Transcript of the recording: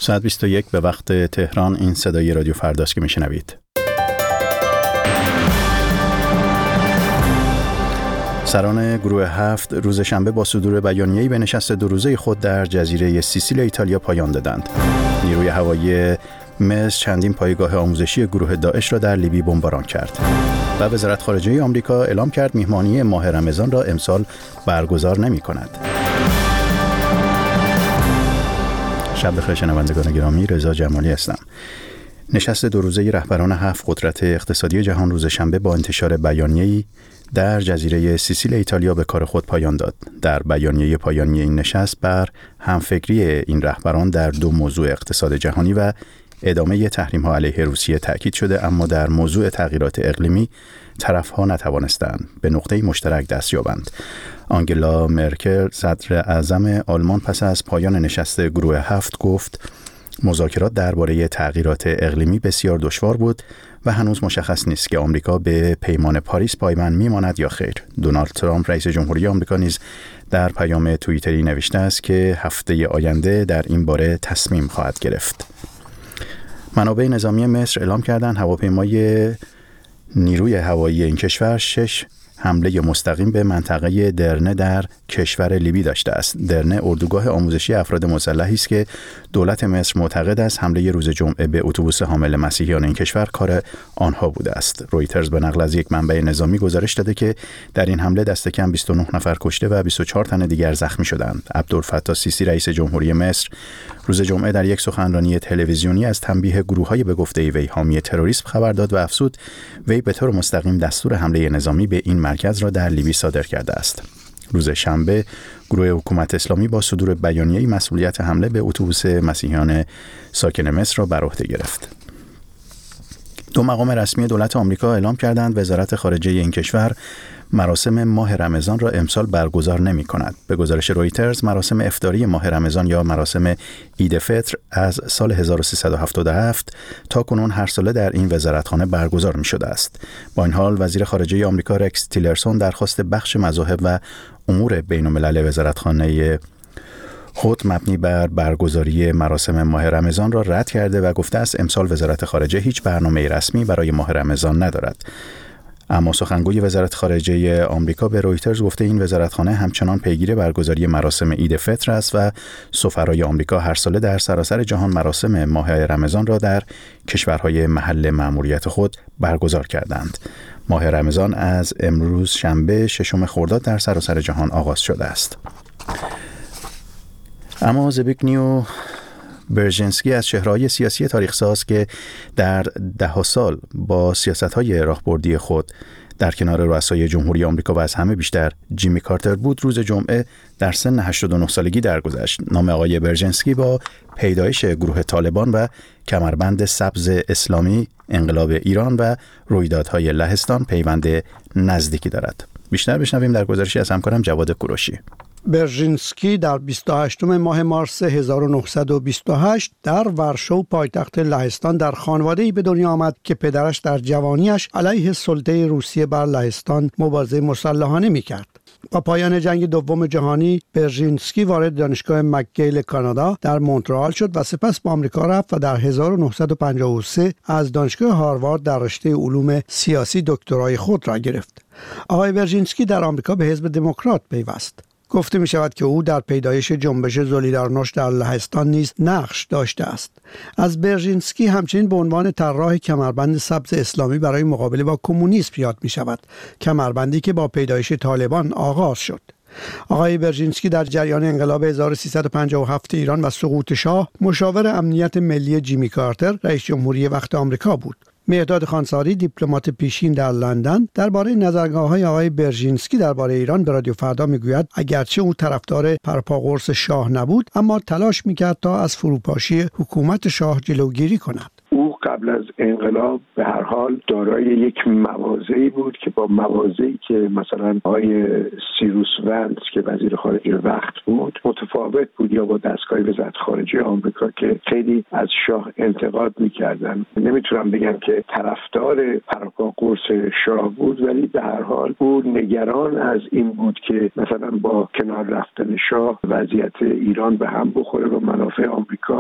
ساعت 21 به وقت تهران. این صدای رادیو فرداست که میشنوید. سران گروه 7 روز شنبه با صدور بیانیه‌ای به نشست 2 روزه خود در جزیره سیسیل ایتالیا پایان دادند. نیروی هوایی مصر چندین پایگاه آموزشی گروه داعش را در لیبی بمباران کرد و وزارت خارجه آمریکا اعلام کرد میهمانی ماه رمضان را امسال برگزار نمی‌کند. شب بخیر شنوندگان گرامی، رضا جمالی هستم. نشست 2 روزه رهبران 7 قدرت اقتصادی جهان روز شنبه با انتشار بیانیه‌ای در جزیره سیسیل ایتالیا به کار خود پایان داد. در بیانیه پایانی این نشست بر همفکری این رهبران در 2 موضوع اقتصاد جهانی و ادامه تحریم‌ها علیه روسیه تاکید شده، اما در موضوع تغییرات اقلیمی طرف‌ها نتوانستند به نقطه مشترک دست یابند. آنگلا مرکل صدر اعظم آلمان پس از پایان نشست گروه 7 گفت مذاکرات درباره تغییرات اقلیمی بسیار دشوار بود و هنوز مشخص نیست که آمریکا به پیمان پاریس پایبند میماند یا خیر. دونالد ترامپ رئیس جمهوری آمریکا نیز در پیام توییتری نوشته است که هفته آینده در این باره تصمیم خواهد گرفت. منابع نظامی مصر اعلام کردند هواپیمای نیروی هوایی این کشور 6 حمله مستقیم به منطقه درنه در کشور لیبی داشته است. درنه اردوگاه آموزشی افراد مسلحی است که دولت مصر معتقد است حمله روز جمعه به اتوبوس حامل مسیحیان این کشور کار آنها بوده است. رویترز به نقل از یک منبع نظامی گزارش داده که در این حمله دست کم 29 نفر کشته و 24 تن دیگر زخمی شدند. عبدالفتاح السیسی رئیس جمهوری مصر روز جمعه در یک سخنرانی تلویزیونی از تنبیه گروه‌های به گفته وی حامی تروریسم خبر داد و افزود وی به طور مستقیم دستور حمله نظامی به این مرکز را در لیبی صادر کرده است. روز شنبه گروه حکومت اسلامی با صدور بیانیه‌ای مسئولیت حمله به اتوبوس مسیحیان ساکن مصر را بر عهده گرفت. 2 مقام رسمی دولت آمریکا اعلام کردند وزارت خارجه این کشور مراسم ماه رمضان را امسال برگزار نمی‌کند. به گزارش رویترز مراسم افطاری ماه رمضان یا مراسم عید فطر از سال 1377 تا کنون هر ساله در این وزارتخانه برگزار می‌شده است. با این حال وزیر خارجه آمریکا رکس تیلرسون درخواست بخش مذاهب و امور بین‌الملل وزارتخانه خود مبنی بر برگزاری مراسم ماه رمضان را رد کرده و گفته است امسال وزارت خارجه هیچ برنامه رسمی برای ماه رمضان ندارد. اما سخنگوی وزارت خارجه آمریکا به رویترز گفته این وزارتخانه همچنان پیگیر برگزاری مراسم عید فطر است و سفرای آمریکا هر ساله در سراسر جهان مراسم ماه رمضان را در کشورهای محل مأموریت خود برگزار کردند. ماه رمضان از امروز شنبه 6 خرداد در سراسر جهان آغاز شده است. اما زبیگنیو برژنسکی از چهره‌های سیاسی تاریخ‌ساز که در 10 سال با سیاست‌های راهبردی خود در کنار رؤسای جمهوری آمریکا و از همه بیشتر جیمی کارتر بود روز جمعه در سن 89 سالگی درگذشت. نام آقای برژنسکی با پیدایش گروه طالبان و کمربند سبز اسلامی، انقلاب ایران و رویدادهای لهستان پیوند نزدیکی دارد. بیشتر بشنویم در گزارشی از همکارم جواد کوروشی. برژینسکی در 28 ماه مارس 1928 در ورشو پایتخت لهستان در خانواده‌ای به دنیا آمد که پدرش در جوانیش علیه سلطه روسیه بر لهستان مبارزه مسلحانه می‌کرد. با پایان جنگ دوم جهانی برژینسکی وارد دانشگاه مکگیل کانادا در مونترال شد و سپس به آمریکا رفت و در 1953 از دانشگاه هاروارد در رشته علوم سیاسی دکترای خود را گرفت. آقای برژینسکی در آمریکا به حزب دموکرات پیوست. گفته می شود که او در پیدایش جنبش زولیدارنوش در لهستان نیز نقش داشته است. از برژینسکی همچنین به عنوان طراح کمربند سبز اسلامی برای مقابله با کمونیسم یاد می شود، کمربندی که با پیدایش طالبان آغاز شد. آقای برژینسکی در جریان انقلاب 1357 ایران و سقوط شاه مشاور امنیت ملی جیمی کارتر رئیس جمهوری وقت آمریکا بود. مهرداد خانساری دیپلمات پیشین در لندن درباره نظرگاه‌های آقای برژینسکی درباره ایران به رادیو فردا میگوید اگرچه او طرفدار پرپاقرص شاه نبود اما تلاش میکرد تا از فروپاشی حکومت شاه جلوگیری کند. او قبل از انقلاب به هر حال دارای یک مواضعی بود که با مواضعی که مثلا آقای سیروس ونس که وزیر خارجه وقت بود متفاوت بود، یا با دستگاه وزارت خارجه آمریکا که خیلی از شاه انتقاد میکردن. نمیتونم بگم که طرفدار پرپاقرص شاه بود، ولی به هر حال او نگران از این بود که مثلا با کنار رفتن شاه وضعیت ایران به هم بخوره و منافع آمریکا